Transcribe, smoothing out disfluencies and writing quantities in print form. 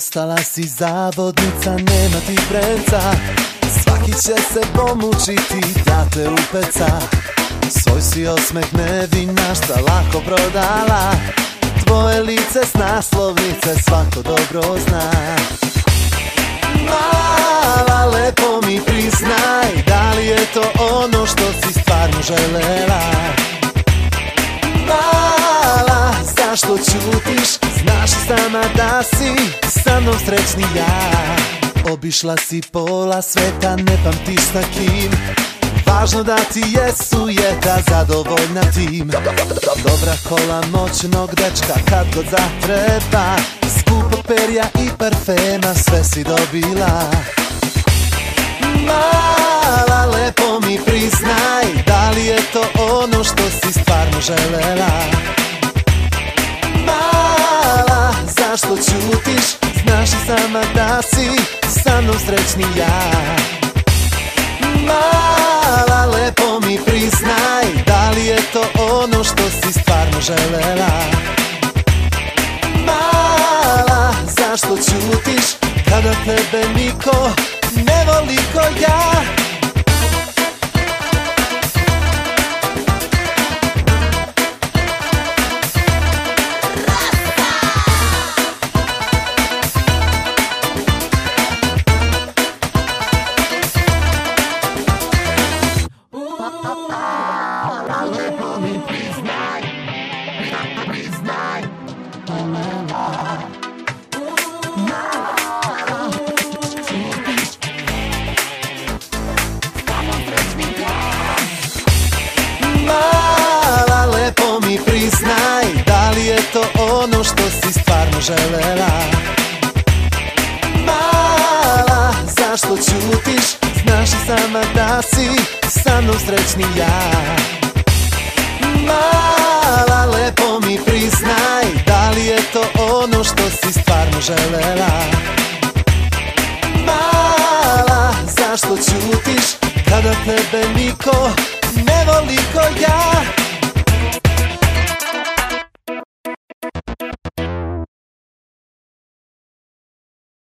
Postala si zavodnica, nema ti premca. Svaki će se pomučiti da te upeca. Svoj si osmeh nevina šta lako prodala. Tvoje lice s naslovnice svako dobro zna. Mala, lepo mi priznaj, da li je to ono što si stvarno želela? Mala, zašto ćutiš? Znaš sama da si sa mnom srećni ja. Obišla si pola sveta, ne pamtiš sa kim. Važno da ti je sujeta, zadovoljna tim. Dobra kola moćnog dečka kad god zatreba. Skupo perja i parfema, sve si dobila. Mala, lepo mi priznaj, da li je to ono što si stvarno želela? Mala, zašto ćutiš? Znaš i sama da si sa mnom srećni ja. Mala, lepo mi priznaj, da li je to ono što si stvarno želela? Mala, zašto ćutiš kada tebe niko ne voli ko ja? Mala, lepo mi priznaj, da li je to ono što si stvarno želela? Mala, zašto ćutiš? Znaš i sama da si sa mnom srećni ja. Mala, lepo mi priznaj, da li je to ono što si stvarno želela?